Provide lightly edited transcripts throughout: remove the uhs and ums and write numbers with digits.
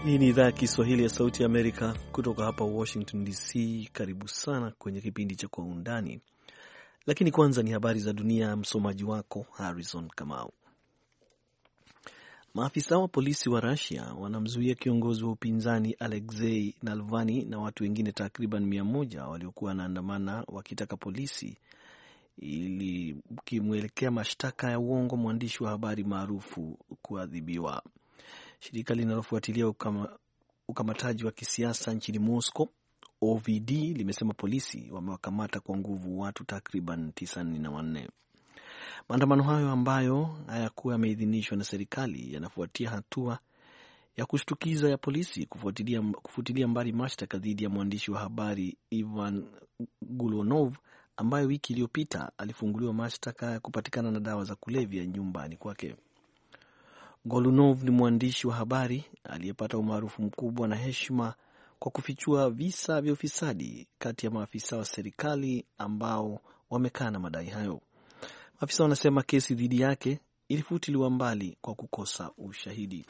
Hii ni idhaa ya Kiswahili ya Sauti ya Amerika kutoka hapa Washington DC. Karibu sana kwenye kipindi cha Kwa Undani, lakini kwanza ni habari za dunia. Msomaji wako Harrison Kamau. Maafisa wa polisi wa Russia wanamzuia kiongozi wa upinzani Alexei Navalny na watu wengine takriban 100 waliokuwa wanaandamana wakitaka polisi ili kimwelekea mashtaka ya uongo mwandishi wa habari maarufu kuadhibiwa. Shirika linalofuatilia ukamataji wa kisiasa nchini Moscow, OVD, limesema polisi wamewakamata kwa nguvu watu takriban 94. Maandamano hayo ambayo hayakuwa yameidhinishwa na serikali yanafuatia hatua ya kushtukiza ya polisi kufutilia mbali mashtaka dhidi ya mwandishi wa habari Ivan Gulonov ambaye wiki iliyopita alifunguliwa mashtaka ya kupatikana na dawa za kulevya nyumbani kwake. Golunov ni mwandishi wa habari aliyepata umaarufu mkubwa na heshima kwa kufichua visa vya ufisadi kati ya maafisa wa serikali ambao wamekana madai hayo. Maafisa wanasema kesi dhidi yake ilifutiliwa mbali kwa kukosa ushahidi.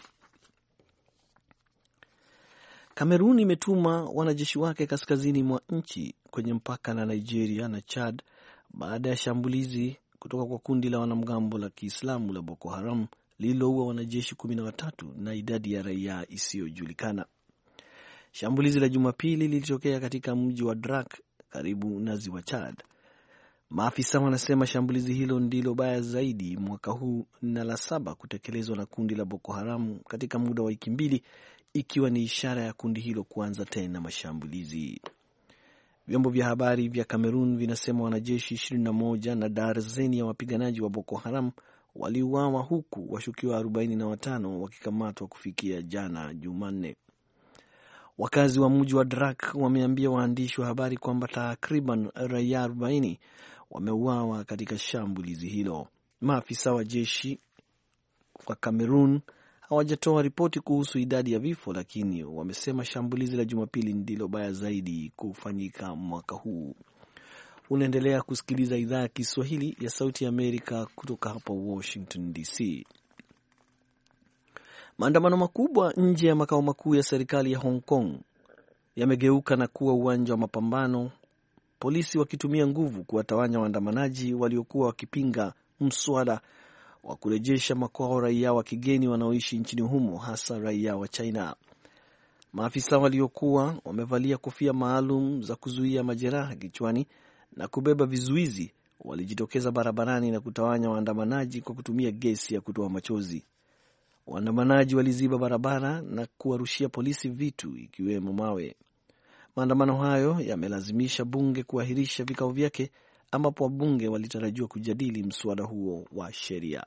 Kamerun imetuma wanajeshi wake kaskazini mwa nchi kwenye mpaka na Nigeria na Chad baada ya shambulizi kutoka kwa kundi la wanamgambo la Kiislamu la Boko Haram lililoua wanajeshi 13 na idadi ya raia isiyojulikana. Shambulizi la Jumapili lilitokea katika mji wa Drak karibu na ziwa Chad. Maafisa wanasema shambulizi hilo ndilo baya zaidi mwaka huu na la 7 kutekelezwa na kundi la Boko Haram katika muda wa wiki mbili, ikiwa ni ishara ya kundi hilo kuanza tena mashambulizi. Vyombo vya habari vya Kamerun vinasema wanajeshi 21 na darzeni ya wapiganaji wa Boko Haram waliuawa huku washukiwa 45 wakikamatwa kufikia jana Jumanne. Wakazi wa mji wa Drak wameambia waandishi wa habari kwamba takriban raia 40 wameuawa katika shambulizi hilo. Maafisa wa jeshi wa Kamerun hawajatoa ripoti kuhusu idadi ya vifo, lakini wamesema shambulizi la Jumapili ndilo baya zaidi kufanyika mwaka huu. Unaendelea kusikiliza idhaa ya Kiswahili ya Sauti ya Amerika kutoka hapa Washington DC. Maandamano makubwa nje ya makao makuu ya serikali ya Hong Kong yamegeuka na kuwa uwanja wa mapambano, polisi wakitumia nguvu kuwatawanya waandamanaji waliokuwa wakipinga mswada wa kurejesha makwao raia wa kigeni wanaoishi nchini humo, hasa raia wa China. Maafisa waliokuwa wamevalia kofia maalum za kuzuia majeraha kichwani na kubeba vizuizi walijitokeza barabarani na kutawanya waandamanaji kwa kutumia gesi ya kutoa machozi. Waandamanaji waliziba barabara na kuwarushia polisi vitu ikiwemo mawe. Maandamano hayo yamelazimisha bunge kuahirisha vikao vyake, ambapo wabunge walitarajiwa kujadili mswada huo wa sheria.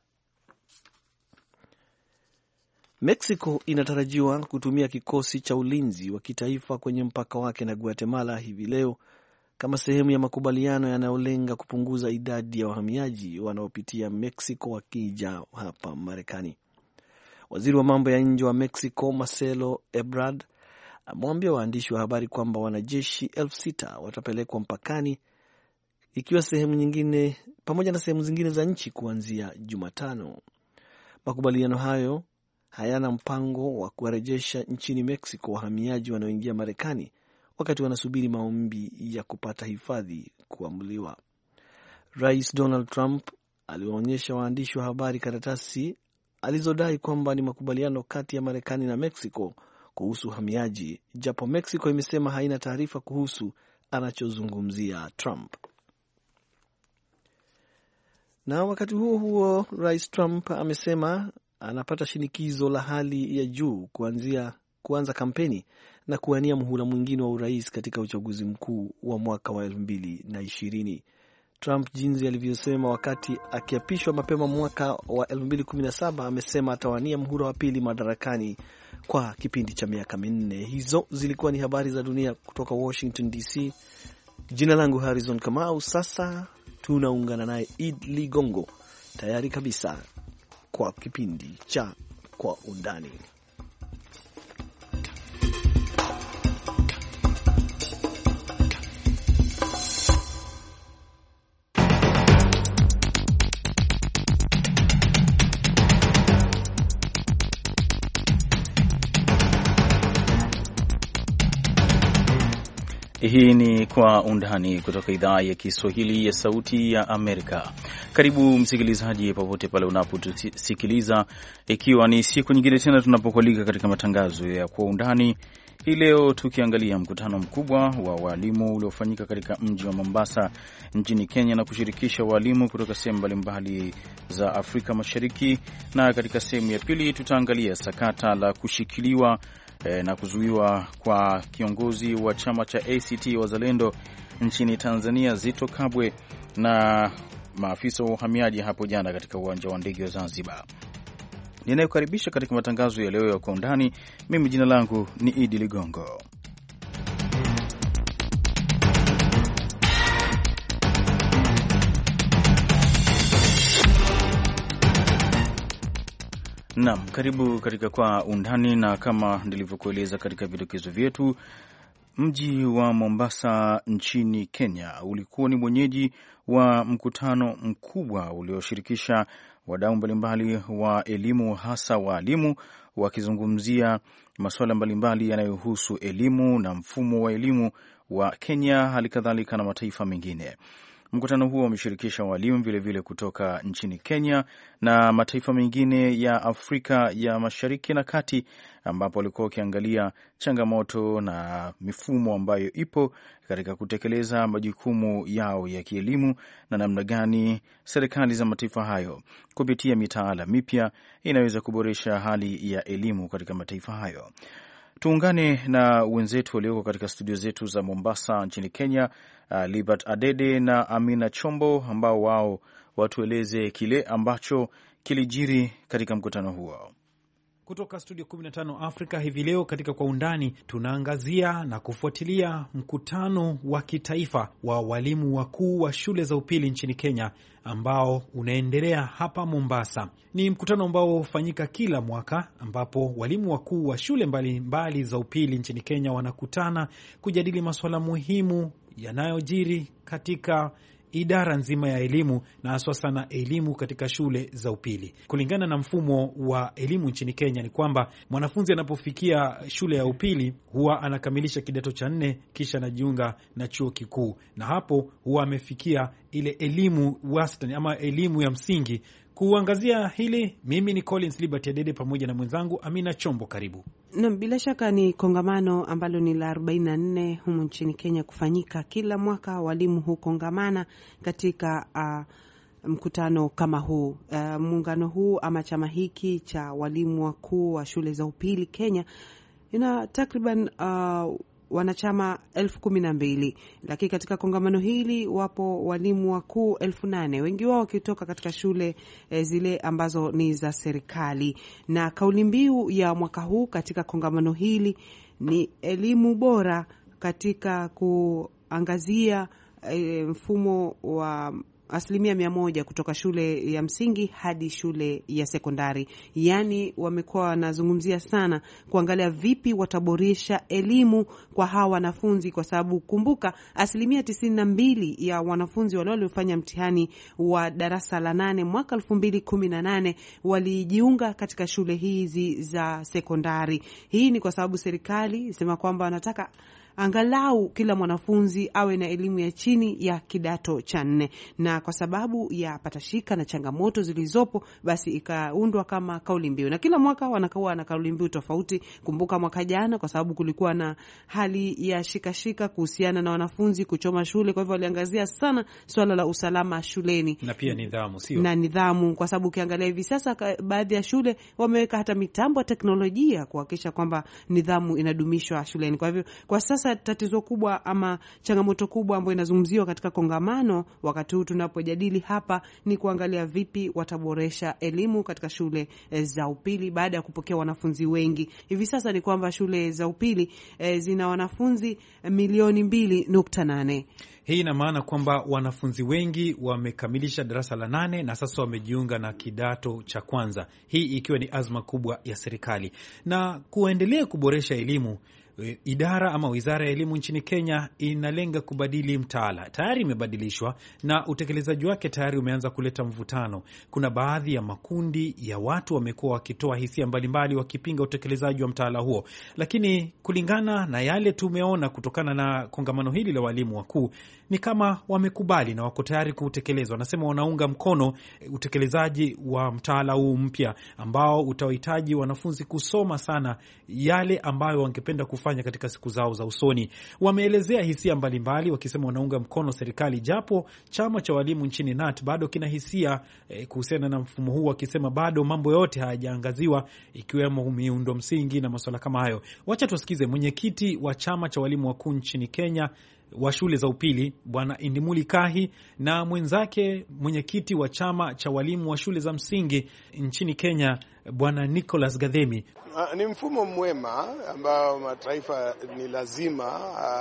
Mexico inatarajiwa kutumia kikosi cha ulinzi wa kitaifa kwenye mpaka wake na Guatemala hivi leo kama sehemu ya makubaliano yanayolenga kupunguza idadi ya wahamiaji wanaopitia Mexico wakija hapa Marekani. Waziri wa mambo ya nje wa Mexico Marcelo Ebrard amewambia waandishi wa habari kwamba wanajeshi 6,000 watapelekwa mpakani, ikiwa pamoja na sehemu zingine za nchi kuanzia Jumatano. Makubaliano hayo hayana mpango wa kuwarejesha nchini Mexico wahamiaji wanaoingia Marekani wakati wanasubiri maombi ya kupata hifadhi kuamuliwa. Rais Donald Trump aliwaonyesha waandishi wa habari karatasi alizodai kwamba ni makubaliano kati ya Marekani na Mexico kuhusu uhamiaji, japo Mexico imesema haina taarifa kuhusu anachozungumzia Trump. Na wakati huo huo, Rais Trump amesema anapata shinikizo la hali ya juu kuanza kampeni na kuwania muhula mwingine wa urais katika uchaguzi mkuu wa mwaka wa 2020. Trump, jinsi alivyosema wakati akiapishwa mapema mwaka wa 2017, amesema atawania muhula wa pili madarakani kwa kipindi cha miaka 4. Hizo zilikuwa ni habari za dunia kutoka Washington DC. Jina langu Harrison Kamau. Sasa tunaungana naye Id Ligongo, tayari kabisa kwa kipindi cha Kwa Undani. Hii ni Kwa Undani kutoka idhaa ya Kiswahili ya Sauti ya Amerika. Karibu msikilizaji, popote pale unapotusikiliza, ikiwa ni siku nyingine tena tunapokualika katika matangazo ya Kwa Undani. Hii leo tukiangalia mkutano mkubwa wa walimu uliofanyika katika mji wa Mombasa nchini Kenya na kushirikisha walimu kutoka sehemu mbalimbali za Afrika Mashariki, na katika sehemu ya pili tutaangalia sakata la kushikiliwa na kuzuiwa kwa kiongozi wa chama cha ACT Wazalendo nchini Tanzania Zitto Kabwe na maafisa wa uhamiaji hapo jana katika uwanja wa ndege wa Zanzibar. Ninayokaribisha katika matangazo ya leo ya Kwa Undani, mimi jina langu ni Idi Ligongo. Naam, karibu katika Kwa Undani, na kama nilivyokueleza katika vidokezo vyetu, mji wa Mombasa nchini Kenya ulikuwa ni mwenyeji wa mkutano mkubwa ulioshirikisha wadau mbalimbali wa elimu, hasa waalimu, wakizungumzia masuala mbalimbali yanayohusu elimu na mfumo wa elimu wa Kenya, hali kadhalika na mataifa mengine. Mkutano huo umeshirikisha walimu vilevile kutoka nchini Kenya na mataifa mengine ya Afrika ya Mashariki na Kati, ambapo walikuwa wakiangalia changamoto na mifumo ambayo ipo katika kutekeleza majukumu yao ya kielimu na namna gani serikali za mataifa hayo kupitia mitaala mipya inaweza kuboresha hali ya elimu katika mataifa hayo. Tuungane na wenzetu walioko katika studio zetu za Mombasa nchini Kenya, Libert Adede na Amina Chombo, ambao wao watueleze kile ambacho kilijiri katika mkutano huo. Kutoka studio 15 Afrika hivi leo katika Kwa Undani tunaangazia na kufuatilia mkutano wa kitaifa wa walimu wakuu wa shule za upili nchini Kenya ambao unaendelea hapa Mombasa. Ni mkutano ambao hufanyika kila mwaka, ambapo walimu wakuu wa shule mbalimbali za upili nchini Kenya wanakutana kujadili masuala muhimu yanayojiri katika idara nzima ya elimu na haswa sana elimu katika shule za upili. Kulingana na mfumo wa elimu nchini Kenya ni kwamba mwanafunzi anapofikia shule ya upili huwa anakamilisha kidato cha 4 kisha anajiunga na chuo kikuu, na hapo huwa amefikia ile elimu wastani ama elimu ya msingi. Kuangazia hili, mimi ni Collins Liberty Adede pamoja na mwenzangu Amina Chombo. Karibu. Na bila shaka ni kongamano ambalo ni la 44 humu nchini Kenya kufanyika kila mwaka. Walimu hukongamana katika mkutano kama huu. Muungano huu ama chama hiki cha walimu wakuu wa shule za upili Kenya ina takriban wanachama 12,000, lakini katika kongamano hili wapo walimu wakuu 8,000, wengi wao wakitoka katika shule zile ambazo ni za serikali. Na kauli mbiu ya mwaka huu katika kongamano hili ni elimu bora katika kuangazia mfumo wa 100% kutoka shule ya msingi hadi shule ya sekondari. Yani wamekuwa wanazungumzia sana kuangalia vipi wataboresha elimu kwa hawa wanafunzi, kwa sababu kumbuka 92% ya wanafunzi wale waliofanya mtihani wa darasa la 8 mwaka 2018 walijiunga katika shule hizi za sekondari. Hii ni kwa sababu serikali sema kwamba wanataka angalau kila mwanafunzi awe na elimu ya chini ya kidato cha 4, na kwa sababu ya patashika na changamoto zilizopo, basi ikaundwa kama kauli mbiu, na kila mwaka wanakuwa na kauli mbiu tofauti. Kumbuka mwaka jana, kwa sababu kulikuwa na hali ya shikashika kuhusiana na wanafunzi kuchoma shule, kwa hivyo waliangazia sana swala la usalama shuleni na pia nidhamu, sio? Na nidhamu, kwa sababu ukiangalia hivi sasa baadhi ya shule wameweka hata mitambo ya teknolojia kuhakikisha kwamba nidhamu inadumishwa shuleni. Kwa hivyo kwa sasa tatizo kubwa ama changamoto kubwa ambayo inazungumziwa katika kongamano wakati huu tunapojadili hapa ni kuangalia vipi wataboresha elimu katika shule za upili baada ya kupokea wanafunzi wengi. Hivi sasa ni kwamba shule za upili zina wanafunzi 2.8 milioni. Hii ina maana kwamba wanafunzi wengi wamekamilisha darasa la 8 na sasa wamejiunga na kidato cha kwanza. Hii ikiwa ni azma kubwa ya serikali na kuendelea kuboresha elimu. idara ama wizara ya elimu nchini Kenya inalenga kubadili mtaala. Tayari imebadilishwa na utekelezaji wake tayari umeanza kuleta mvutano. Kuna baadhi ya makundi ya watu wamekuwa wakitoa hisia mbalimbali wakipinga utekelezaji wa mtaala huo, lakini kulingana na yale tumeona kutokana na kongamano hili la walimu wakuu, ni kama wamekubali na wako tayari kuutekeleza. Wanasema wanaunga mkono utekelezaji wa mtaala huu mpya ambao utawahitaji wanafunzi kusoma sana yale ambayo wangependa kufanya katika siku zao za usoni. Wameelezea hisia mbalimbali wakisema wanaunga mkono serikali, japo chama cha walimu nchini NAT bado kina hisia kuhusiana na mfumo huu, wakisema bado mambo yote hayajaangaziwa ikiwemo miundo msingi na masuala kama hayo. Wacha tusikize mwenyekiti wa chama cha walimu wakuu nchini Kenya wa shule za upili Bwana Indimuli Kahi na mwenzake mwenyekiti wa chama cha walimu wa shule za msingi nchini Kenya Bwana Nicholas Gathemi. Ni mfumo mwema ambao mataifa ni lazima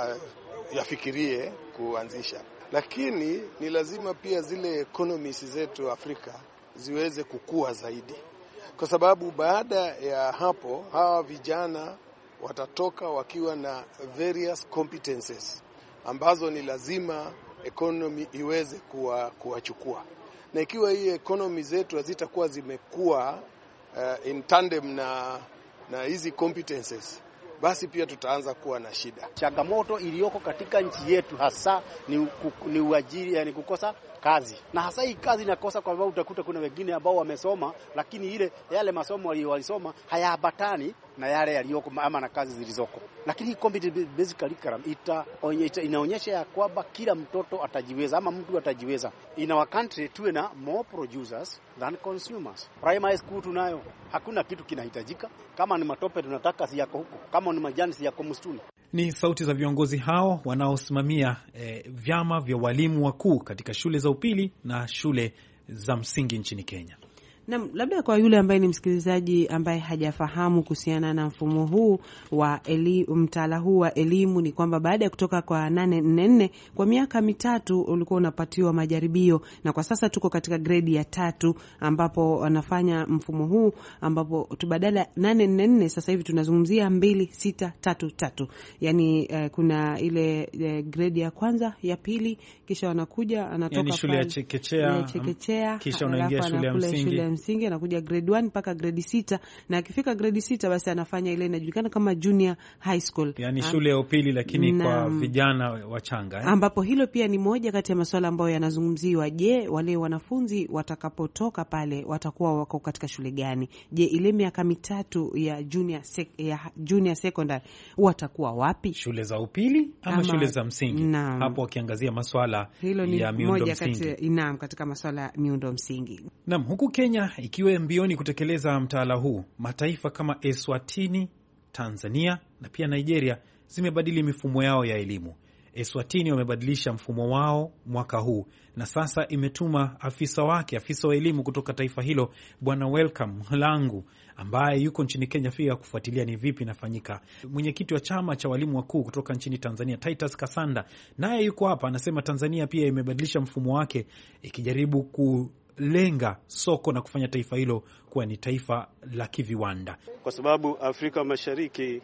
yafikirie kuanzisha, lakini ni lazima pia zile economies zetu Afrika ziweze kukua zaidi, kwa sababu baada ya hapo hawa vijana watatoka wakiwa na various competences ambazo ni lazima economy iweze kuwachukua. Na ikiwa hii economy zetu hazitakuwa zimekuwa in tandem na hizi competences, basi pia tutaanza kuwa na shida. Changamoto iliyoko katika nchi yetu hasa ni uajiri, yani kukosa kazi. Na hasa hii kazi inakosa kwa sababu utakuta kuna wengine ambao wamesoma, lakini yale masomo walisoma hayaambatani na yale yaliyoko ama na kazi zilizoko. Lakini hii competency based curriculum inaonyesha ya kwamba kila mtoto atajiweza ama mtu atajiweza. In our country tuwe na more producers than consumers. Primary school tunayo, hakuna kitu kinahitajika. Kama ni matope tunataka si yako huko, kama ni majani si yako msituni. Ni sauti za viongozi hao wanaosimamia vyama vya walimu wakuu katika shule za upili na shule za msingi nchini Kenya. Na labda kwa yule ambaye ni msikilizaji ambaye hajafahamu kuhusiana na mfumo huu wa mtaala huu wa elimu, ni kwamba baada ya kutoka kwa 844 kwa miaka mitatu ulikuwa unapatiwa majaribio, na kwa sasa tuko katika gredi ya 3 ambapo wanafanya mfumo huu, ambapo badala 844 sasa hivi tunazungumzia 2633. Yani kuna ile gredi ya kwanza, ya pili, kisha wanakuja anatoka yani shule ya chekechea, kisha unaingia shule ya msingi, anakuja grade 1 mpaka grade 6, na akifika grade 6 basi anafanya ile inajulikana kama junior high school, yani shule ya upili lakini kwa vijana wachanga ambapo hilo pia ni moja kati ya masuala ambayo yanazungumziwa. Je, wale wanafunzi watakapotoka pale watakuwa wako katika shule gani? Je, ile miaka mitatu ya junior secondary watakuwa wapi? Shule za upili ama shule za msingi? Hapo wakiangazia masuala ya miundo msingi. Naam, katika masuala ya miundo msingi. Naam, huku Kenya ikiwa mbioni kutekeleza mtaala huu, mataifa kama Eswatini, Tanzania na pia Nigeria zimebadili mifumo yao ya elimu. Eswatini wamebadilisha mfumo wao mwaka huu na sasa imetuma afisa wa elimu kutoka taifa hilo Bwana Welcome Mlangu ambaye yuko nchini Kenya pia kufuatilia ni vipi inafanyika. Mwenyekiti wa chama cha walimu wakuu kutoka nchini Tanzania Titus Kasanda naye yuko hapa, anasema Tanzania pia imebadilisha mfumo wake ikijaribu kulenga soko na kufanya taifa hilo kuwa ni taifa la kiviwanda, kwa sababu Afrika Mashariki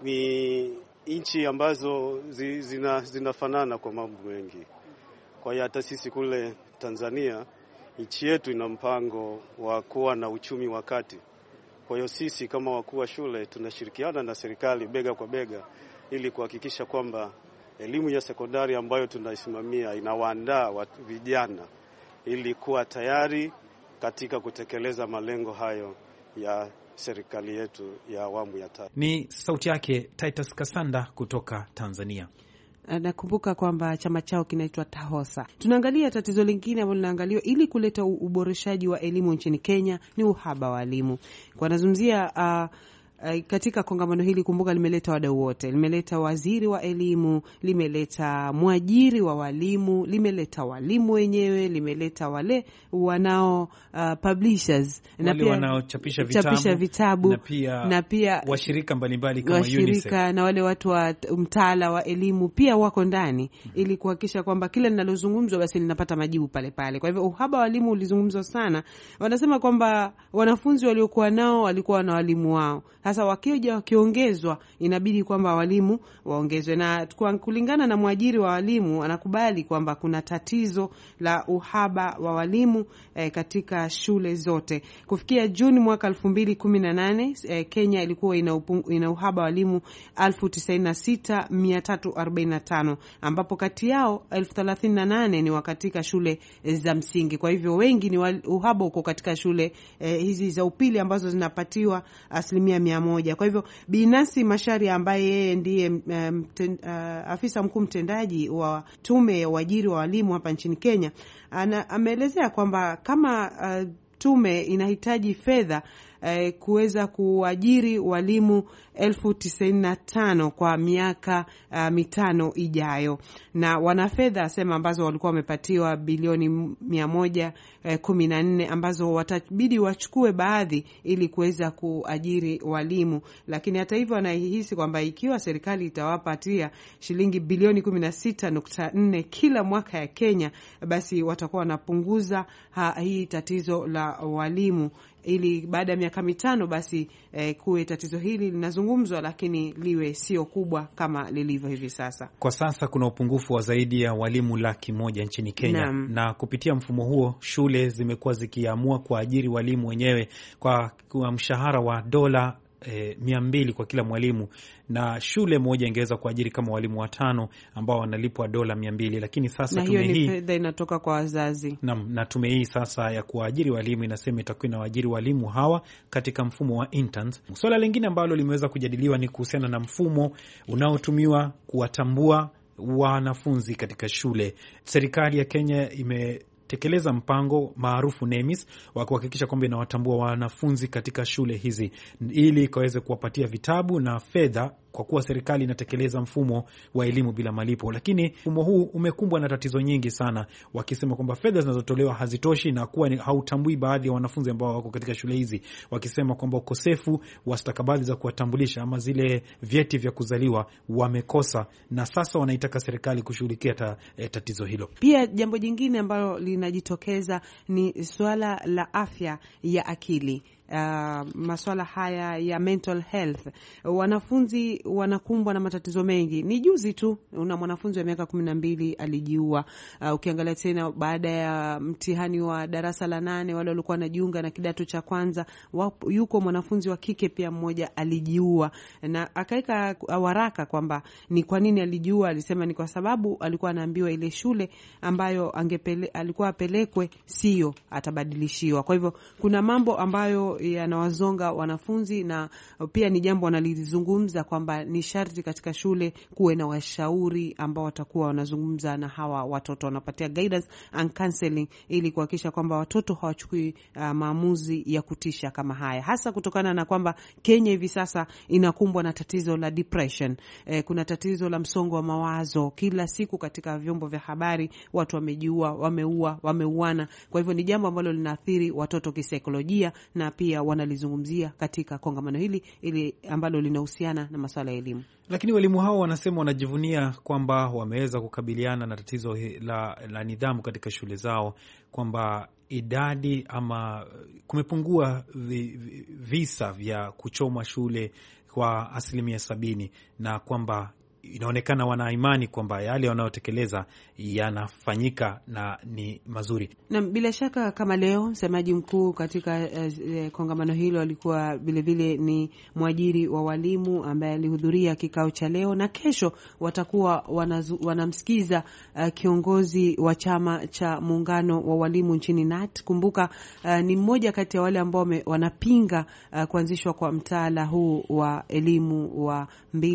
ni nchi ambazo zinafanana kwa mambo mengi. Kwa hiyo hata sisi kule Tanzania, nchi yetu ina mpango wa kuwa na uchumi wa kati. Kwa hiyo sisi kama wakuu wa shule tunashirikiana na serikali bega kwa bega ili kuhakikisha kwamba elimu ya sekondari ambayo tunaisimamia inawaandaa vijana ili kuwa tayari katika kutekeleza malengo hayo ya serikali yetu ya awamu ya 3. Ni sauti yake Titus Kasanda kutoka Tanzania. Nakumbuka kwamba chama chao kinaitwa TAHOSA. Tunaangalia tatizo lingine ambalo linaangaliwa ili kuleta uboreshaji wa elimu nchini Kenya ni uhaba wa elimu. Kwa nazungumzia katika kongamano hili, kumbuka, limeleta wadau wote. Limeleta waziri wa elimu, limeleta mwajiri wa walimu, limeleta walimu wenyewe, limeleta wale wanao publishers na pia wanaochapisha vitabu na pia washirika mbalimbali kama UNICEF na wale watu wa mtaala wa elimu pia wako ndani ili kuhakikisha kwamba kila linalozungumzwa basi linapata majibu pale pale. Kwa hivyo uhaba wa walimu ulizungumzwa sana. Wanasema kwamba wanafunzi waliokuwa nao walikuwa na walimu wao. Hasa wakija wakiongezwa, inabidi kwamba walimu waongezwe, na kulingana na mwajiri wa walimu anakubali kwamba kuna tatizo la uhaba wa walimu katika shule zote. Kufikia Juni mwaka 2018 Kenya ilikuwa ina uhaba wa walimu 96,345, ambapo kati yao 38,000 ni katika shule za msingi. Kwa hivyo wengi ni uhaba uko katika shule hizi za upili ambazo zinapatiwa 100%. Kwa hivyo Binasi Macharia ambaye yeye ndiye afisa mkuu mtendaji wa tume ya uajiri wa walimu hapa nchini Kenya ameelezea kwamba kama tume inahitaji fedha kuweza kuajiri walimu 95,000 kwa miaka 5 ijayo, na wana fedha asema ambazo walikuwa wamepatiwa bilioni 114 ambazo watabidi wachukue baadhi ili kuweza kuajiri walimu. Lakini hata hivyo anahisi kwamba ikiwa serikali itawapatia shilingi bilioni 16.4 kila mwaka ya Kenya, basi watakuwa wanapunguza hii tatizo la walimu, ili baada ya miaka 5 basi kuwe tatizo hili linazungumzwa, lakini liwe sio kubwa kama lilivyo hivi sasa. Kwa sasa kuna upungufu wa zaidi ya walimu 100,000 nchini Kenya na kupitia mfumo huo shule zimekuwa zikiamua kuajiri walimu wenyewe kwa mshahara wa dola 200 kwa kila mwalimu, na shule moja ingeweza kuajiri kama walimu 5 ambao wanalipwa dola 200. Lakini sasa tume hii fedha inatoka kwa wazazi. Na tume hii sasa ya kuajiri walimu inasema itakuwa inawaajiri walimu hawa katika mfumo wa interns. Swala lingine ambalo limeweza kujadiliwa ni kuhusiana na mfumo unaotumiwa kuwatambua wanafunzi katika shule. Serikali ya Kenya tekeleza mpango maarufu NEMIS wa kuhakikisha kwamba inawatambua wanafunzi katika shule hizi ili ikaweze kuwapatia vitabu na fedha, kwa kuwa serikali inatekeleza mfumo wa elimu bila malipo. Lakini mfumo huu umekumbwa na tatizo nyingi sana, wakisema kwamba fedha zinazotolewa hazitoshi na kuwa hautambui baadhi ya wanafunzi ambao wako katika shule hizi, wakisema kwamba ukosefu wa stakabadhi za kuwatambulisha ama zile vyeti vya kuzaliwa wamekosa, na sasa wanaitaka serikali kushughulikia tatizo hilo. Pia jambo jingine ambalo linajitokeza ni swala la afya ya akili. Masuala haya ya mental health, wanafunzi wanakumbwa na matatizo mengi. Ni juzi tu una mwanafunzi wa miaka 12 alijiua. Ukiangalia tena baada ya mtihani wa darasa la 8 wale walikuwa wanajiunga na kidato cha kwanza, yuko mwanafunzi wa kike pia mmoja alijiua, na akaeka waraka kwamba ni kwa nini alijiua. Alisema ni kwa sababu alikuwa anaambiwa ile shule ambayo alikuwa apelekwe sio, atabadilishiwa. Kwa hivyo kuna mambo ambayo yanawazonga wanafunzi, na pia ni jambo wanalizungumza kwamba ni sharti katika shule kuwe na washauri ambao watakuwa wanazungumza na hawa watoto, wanapatia guidance and counseling ili kuhakikisha kwamba watoto hawachukui maamuzi ya kutisha kama haya, hasa kutokana na kwamba Kenya hivi sasa inakumbwa na tatizo la depression. Kuna tatizo la msongo wa mawazo. Kila siku katika vyombo vya habari watu wamejiua, wameuana. Kwa hivyo ni jambo ambalo linaathiri watoto kisaikolojia, na pia wanalizungumzia katika kongamano hili ambalo linahusiana na masuala ya elimu. Lakini walimu hao wanasema wanajivunia kwamba wameweza kukabiliana na tatizo la nidhamu katika shule zao, kwamba idadi ama kumepungua visa vya kuchomwa shule kwa 70%, na kwamba inaonekana wana imani kwamba yale wanayotekeleza yanafanyika na ni mazuri. Na bila shaka kama leo msemaji mkuu katika kongamano hilo alikuwa vile ni mwajiri wa walimu ambaye alihudhuria kikao cha leo, na kesho watakuwa wanamsikiza kiongozi wa chama cha muungano wa walimu nchini NAT. Kumbuka ni mmoja kati ya wale ambao wanapinga kuanzishwa kwa mtaala huu wa elimu wa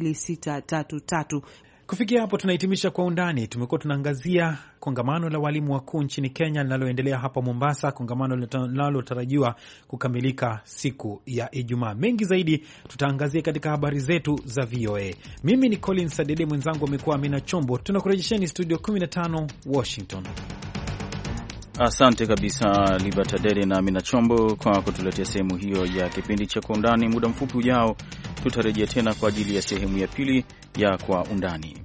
2633. Kufikia hapo tunahitimisha Kwa Undani. Tumekuwa tunaangazia kongamano la walimu wakuu nchini Kenya linaloendelea hapa Mombasa, kongamano linalotarajiwa kukamilika siku ya Ijumaa. Mengi zaidi tutaangazia katika habari zetu za VOA. Mimi ni Colin Sadede, mwenzangu amekuwa Amina Chombo. Tunakurejesheni studio 15 Washington. Asante kabisa Libertadede na Amina Chombo kwa kutuletea sehemu hiyo ya kipindi cha Kwa Undani. Muda mfupi ujao tutarejea tena kwa ajili ya sehemu ya pili ya Kwa Undani.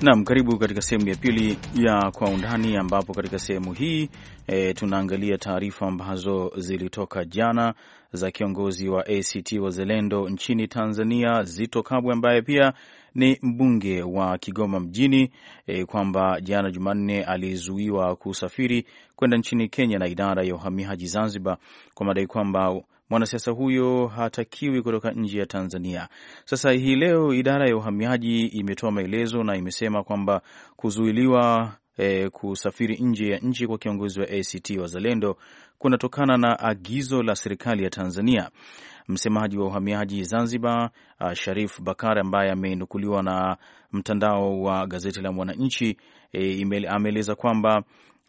Naam, karibu katika sehemu ya pili ya Kwa Undani, ambapo katika sehemu hii tunaangalia taarifa ambazo zilitoka jana za kiongozi wa ACT Wazalendo nchini Tanzania, Zitto Kabwe, ambaye pia ni mbunge wa Kigoma mjini, kwamba jana Jumanne alizuiwa kusafiri kwenda nchini Kenya na idara ya uhamiaji Zanzibar kwa madai kwamba mwanasiasa huyo hatakiwi kutoka nje ya Tanzania. Sasa hii leo idara ya uhamiaji imetoa maelezo na imesema kwamba kuzuiliwa kusafiri nje ya nchi kwa kiongozi wa ACT Wazalendo kunatokana na agizo la serikali ya Tanzania. Msemaji wa uhamiaji Zanzibar, Sharif Bakari, ambaye amenukuliwa na mtandao wa gazeti la Mwananchi, ameeleza kwamba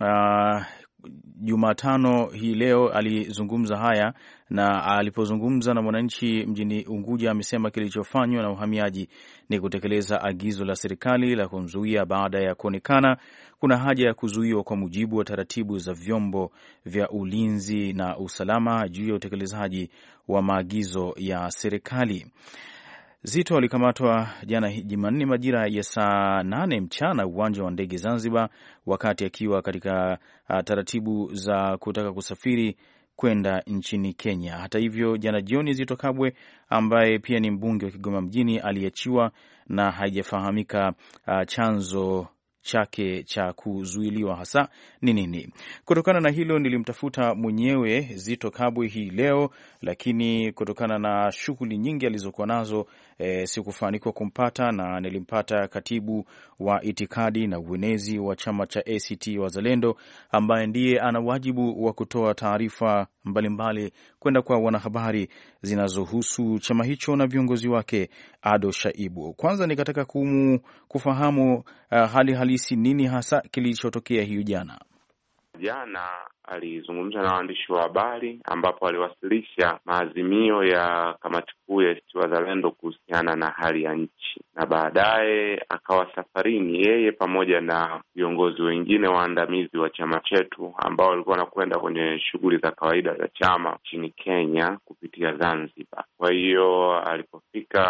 Jumatano hii leo alizungumza haya, na alipozungumza na Mwananchi mjini Unguja amesema kilichofanywa na uhamiaji ni kutekeleza agizo la serikali la kumzuia baada ya kuonekana kuna haja ya kuzuiwa kwa mujibu wa taratibu za vyombo vya ulinzi na usalama juu ya utekelezaji wa maagizo ya serikali. Zitto alikamatwa jana Jumanne majira ya saa 8 mchana uwanja wa ndege Zanzibar, wakati akiwa katika taratibu za kutaka kusafiri kwenda nchini Kenya. Hata hivyo, jana jioni Zitto Kabwe, ambaye pia ni mbunge wa Kigoma mjini, aliachiwa na haijafahamika chanzo chake cha kuzuiliwa hasa ni nini. Kutokana na hilo, nilimtafuta mwenyewe Zitto Kabwe hii leo, lakini kutokana na shughuli nyingi alizokuwa nazo sikufanikiwa kumpata, na nilimpata katibu wa itikadi na uenezi wa chama cha ACT Wazalendo, ambaye ndiye ana wajibu wa kutoa taarifa mbalimbali kwenda kwa wanahabari zinazohusu chama hicho na viongozi wake, Ado Shaibu. Kwanza nikataka kufahamu hali halisi, nini hasa kilichotokea hiyo jana. Jana alizungumza na waandishi wa habari ambapo aliwasilisha maazimio ya kamati kuu ya ACT Wazalendo kuhusiana na hali ya nchi, na baadaye akawa safarini yeye pamoja na viongozi wengine waandamizi wa chama chetu ambao walikuwa wanakwenda kwenye shughuli za kawaida za chama nchini Kenya kupitia Zanzibar. Kwa hiyo alipofika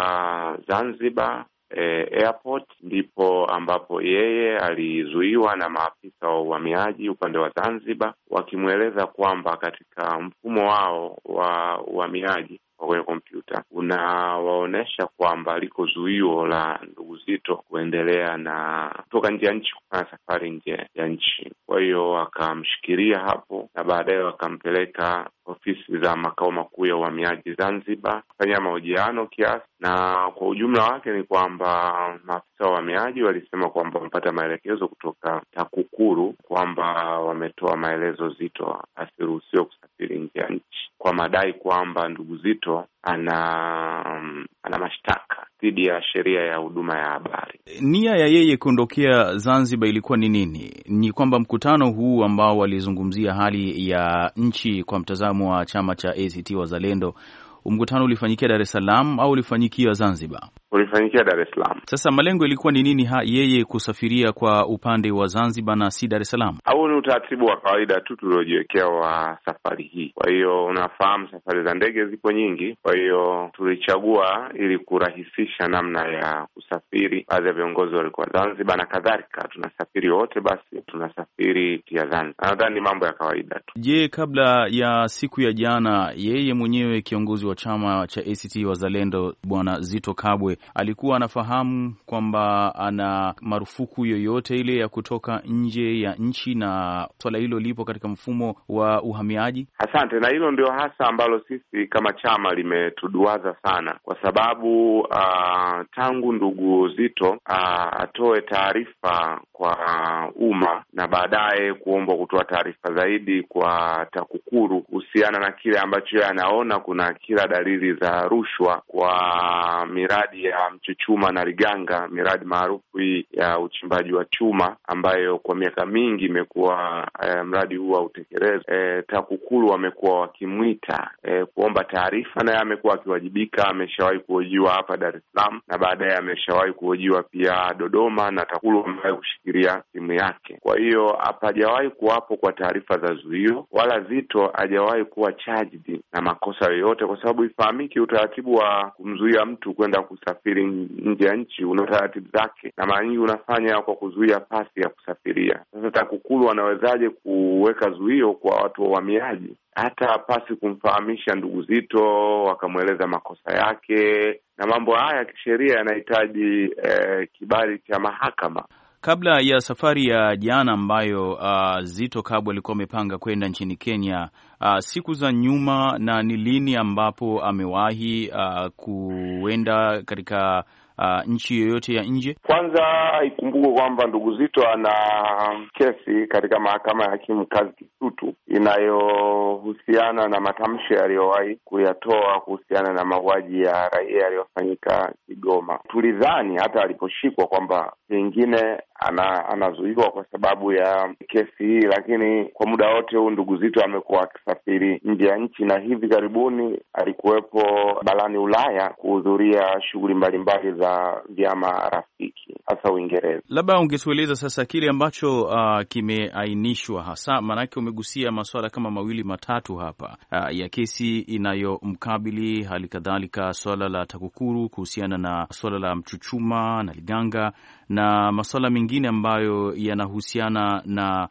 Zanzibar airport ndipo ambapo yeye alizuiwa na maafisa wa uhamiaji upande wa Zanzibar, wakimweleza kwamba katika mfumo wao wa uhamiaji kwenye kompyuta unawaonesha kwamba liko zuio la ndugu Zitto kuendelea na kutoka nje ya nchi kufanya safari nje ya nchi. Kwa hiyo wakamshikilia hapo na baadaye wakampeleka ofisi za makao makuu ya uhamiaji Zanzibar kufanya mahojiano kiasi, na kwa ujumla wake ni kwamba maafisa wa uhamiaji walisema kwamba wamepata maelekezo kutoka TAKUKURU kwamba wametoa maelezo Zitto asiruhusiwe kusafiri nje ya nchi kwa madai kwamba ndugu Zitto ana mashtaka dhidi ya sheria ya huduma ya habari. Nia ya yeye kuondokea Zanzibar ilikuwa ni nini? Ni kwamba mkutano huu ambao walizungumzia hali ya nchi kwa mtazamo wa chama cha ACT Wazalendo, mkutano ulifanyikia Dar es Salaam au ulifanyikia Zanzibar? Ulifanyikia Dar es Salaam. Sasa malengo ilikuwa ni nini yeye kusafiria kwa upande wa Zanzibar na si Dar es Salaam? Au ni utaratibu wa kawaida tu tuliojiwekea wa safari hii. Kwa hiyo unafahamu safari za ndege zipo nyingi, kwa hiyo tulichagua ili kurahisisha namna ya kusafiri. Baadhi ya viongozi walikuwa Zanzibar na kadhalika, tunasafiri wote, basi tunasafiri pia Zanzibar. Nadhani ni mambo ya kawaida tu. Je, kabla ya siku ya jana, yeye mwenyewe kiongozi wa chama cha ACT Wazalendo Bwana Zitto Kabwe alikuwa anafahamu kwamba ana marufuku yoyote ile ya kutoka nje ya nchi, na swala hilo lipo katika mfumo wa uhamiaji? Asante, na hilo ndio hasa ambalo sisi kama chama limetuduaza sana, kwa sababu tangu ndugu Zitto atoe taarifa kwa umma na baadaye kuomba kutoa taarifa zaidi kwa TAKUKURU kuhusiana na kile ambacho yeye anaona kuna kila dalili za rushwa kwa miradi ya Mchuchuma na Liganga, miradi maarufu hii ya uchimbaji wa chuma ambayo kwa miaka mingi imekuwa mradi huu hautekelezwa. TAKUKURU wamekuwa wakimwita kuomba taarifa, na amekuwa akiwajibika. Ameshawahi kuhojiwa hapa Dar es Salaam na baadaye ameshawahi kuhojiwa pia Dodoma, na TAKUKURU amewahi kushikilia simu yake. Kwa hiyo hapajawahi kuwapo kwa taarifa za zuio, wala Zitto hajawahi kuwa charged na makosa yoyote, kwa sababu ifahamiki utaratibu wa kumzuia mtu kwenda kusafiri kusafiri nje ya nchi una taratibu zake, na mara nyingi unafanya kwa kuzuia pasi ya kusafiria. Sasa TAKUKURU wanawezaje kuweka zuio kwa watu wa uhamiaji hata pasi kumfahamisha ndugu Zitto, wakamweleza makosa yake? Na mambo haya kisheria yanahitaji kibali cha mahakama. Kabla ya safari ya jana ambayo Zitto Kabwe alikuwa amepanga kwenda nchini Kenya, siku za nyuma, na ni lini ambapo amewahi kuenda katika nchi yoyote ya nje? Kwanza ikumbukwe kwamba ndugu Zitto ana kesi katika mahakama ya hakimu mkazi Kisutu inayohusiana na matamshi aliyowahi kuyatoa kuhusiana na mauaji ya raia yaliyofanyika Kigoma. Tulidhani hata aliposhikwa kwamba pengine anazuiwa kwa sababu ya kesi hii, lakini kwa muda wote huu ndugu Zitto amekuwa akisafiri nje ya nchi, na hivi karibuni alikuwepo barani Ulaya kuhudhuria shughuli mbalimbali za vyama rafiki, hasa Uingereza. Labda ungetueleza sasa kile ambacho kimeainishwa hasa, maanake umegusia masuala kama mawili matatu hapa ya kesi inayomkabili, hali kadhalika swala la TAKUKURU kuhusiana na swala la Mchuchuma na Liganga na masuala mengine ambayo yanahusiana na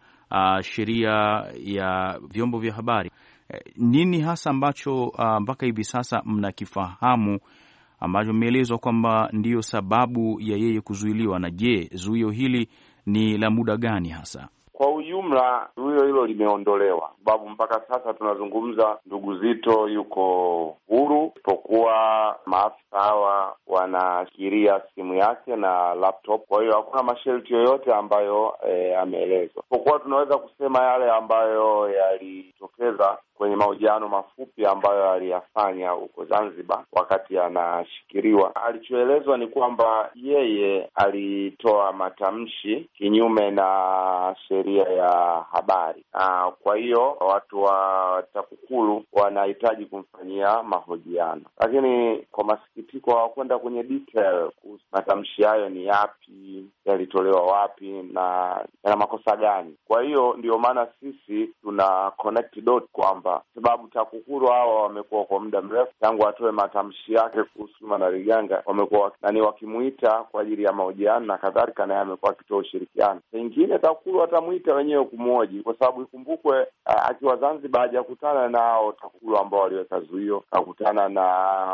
sheria ya vyombo vya habari. Nini hasa ambacho mpaka hivi sasa mnakifahamu ambacho mmeelezwa kwamba ndiyo sababu ya yeye kuzuiliwa, na je, zuio hili ni la muda gani hasa? Kwa ujumla zuio hilo limeondolewa, sababu mpaka sasa tunazungumza ndugu Zitto yuko huru, isipokuwa maafisa hawa wanashikilia simu yake na laptop. Kwa hiyo hakuna masharti yoyote ambayo ameelezwa, isipokuwa tunaweza kusema yale ambayo yalitokeza kwenye mahojiano mafupi ambayo aliyafanya huko Zanzibar wakati anashikiliwa. Alichoelezwa ni kwamba yeye alitoa matamshi kinyume na sheria ya habari, na kwa hiyo watu wa TAKUKURU wanahitaji kumfanyia mahojiano, lakini kwa masikitiko hawakwenda kwenye detail kuhusu matamshi hayo ni yapi, yalitolewa wapi na yana makosa gani. Kwa hiyo ndio maana sisi tuna connect dot kwamba sababu TAKUKURU hawa wamekuwa kwa muda mrefu tangu atoe matamshi yake kuhusu na Liganga, wamekuwa wakimuita kwa ajili ya mahojiano na kadhalika, naye amekuwa akitoa ushirikiano. Pengine TAKUKURU atamuita wenyewe kumhoji, kwa sababu ikumbukwe akiwa Zanzibar hajakutana nao TAKUKURU ambao waliweka zuio, akutana na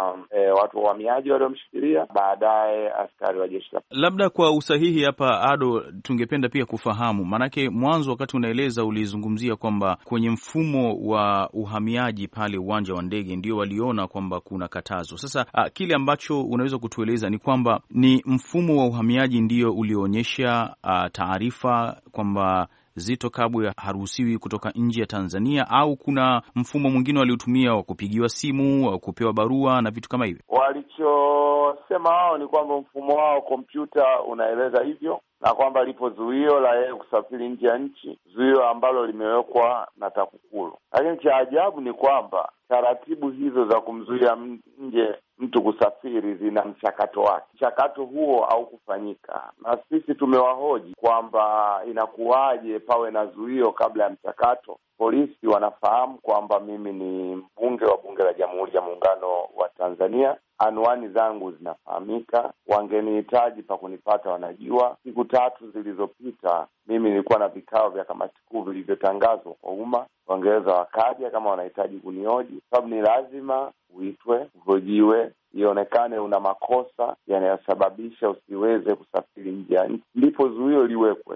watu wa uhamiaji waliomshikilia, baadaye askari wa jeshi. Labda kwa usahihi hapa Ado, tungependa pia kufahamu, manake mwanzo wakati unaeleza ulizungumzia kwamba kwenye mfumo wa uhamiaji pale uwanja wa ndege ndio waliona kwamba kuna katazo. Sasa kile ambacho unaweza kutueleza ni kwamba ni mfumo wa uhamiaji ndio ulioonyesha taarifa kwamba Zitto Kabwe haruhusiwi kutoka nje ya Tanzania, au kuna mfumo mwingine waliotumia wa kupigiwa simu au kupewa barua na vitu kama hivyo? Walichosema wao ni kwamba mfumo wao kompyuta unaeleza hivyo, na kwamba lipo zuio la yeye kusafiri nje ya nchi, zuio ambalo limewekwa na TAKUKURU. Lakini cha ajabu ni kwamba taratibu hizo za kumzuia nje mtu kusafiri zina mchakato wake. Mchakato huo haukufanyika, na sisi tumewahoji kwamba inakuwaje pawe na zuio kabla ya mchakato. Polisi wanafahamu kwamba mimi ni mbunge wa Bunge la Jamhuri ya Muungano wa Tanzania, anwani zangu zinafahamika, wangenihitaji pa kunipata wanajua. Siku 3 zilizopita mimi nilikuwa na vikao vya kamati kuu vilivyotangazwa kwa umma, wangeweza wakaja kama wanahitaji kunihoji, sababu ni lazima uitwe, uhojiwe, ionekane una makosa yanayosababisha usiweze kusafiri nje ya nchi, ndipo zuio liwekwe.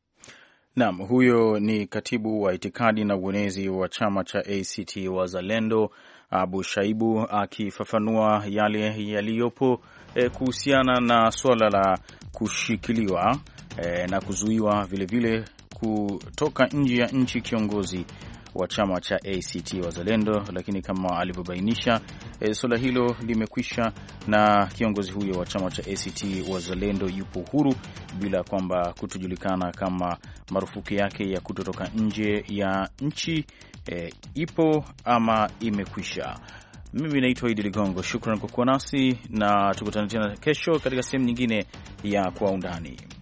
Naam, huyo ni katibu wa itikadi na uenezi wa chama cha ACT Wazalendo Abu Shaibu akifafanua yale yaliyopo kuhusiana na suala la kushikiliwa na kuzuiwa vilevile kutoka nje ya nchi kiongozi wa chama cha ACT Wazalendo, lakini kama alivyobainisha suala hilo limekwisha na kiongozi huyo wa chama cha ACT Wazalendo yupo huru bila kwamba kutojulikana kama marufuku yake ya kutotoka nje ya nchi ipo ama imekwisha. Mimi naitwa Idi Ligongo, shukran kwa kuwa nasi na tukutane tena kesho katika sehemu nyingine ya Kwa Undani.